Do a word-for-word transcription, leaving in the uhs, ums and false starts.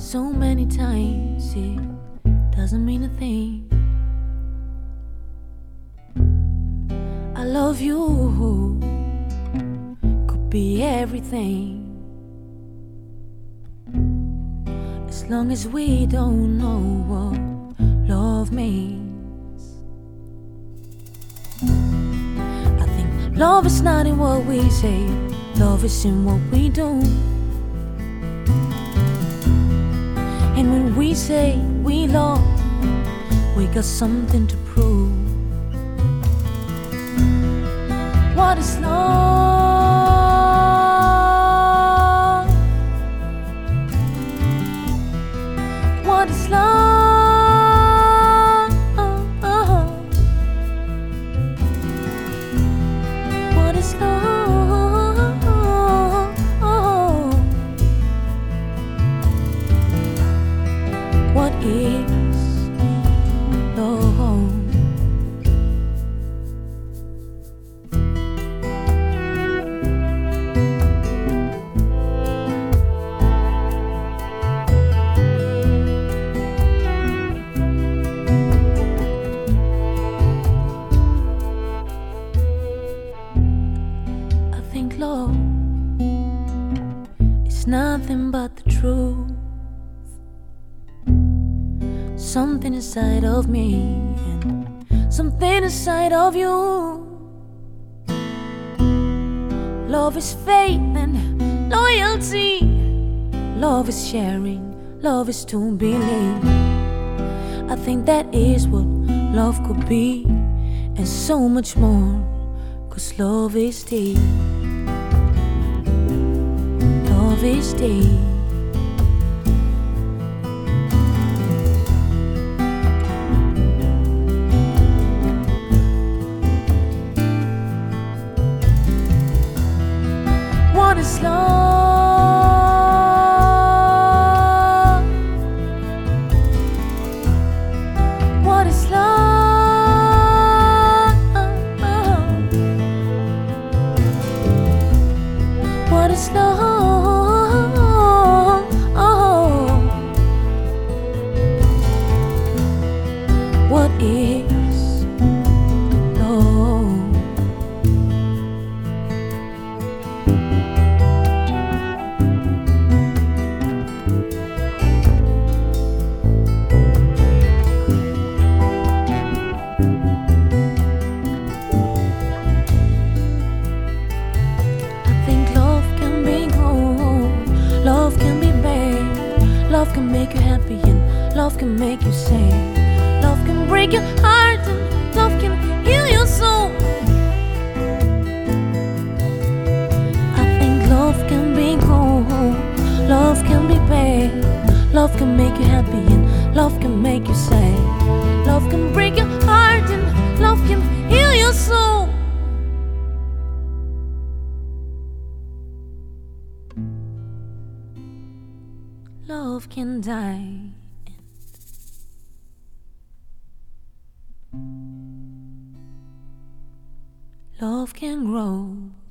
so many times, it doesn't mean a thing. I love you could be everything, as long as we don't know what love means. I think love is not in what we say, love is in what we do. And when we say we love, we got something to prove. What is love? What is love? What is love? What is love? I think love is nothing but the truth. Something inside of me and something inside of you. Love is faith and loyalty. Love is sharing, love is to believe. I think that is what love could be, and so much more, 'cause love is deep. Love is deep. What is love? What is love? What is love? What is love? Love can be bad, love can make you happy, and love can make you sad. Love can break your heart, and love can heal your soul. I think love can be cold, love can be bad, love can make you happy, and love can make you sad. Love can break your heart, and love can heal your soul. Love can die, love can grow.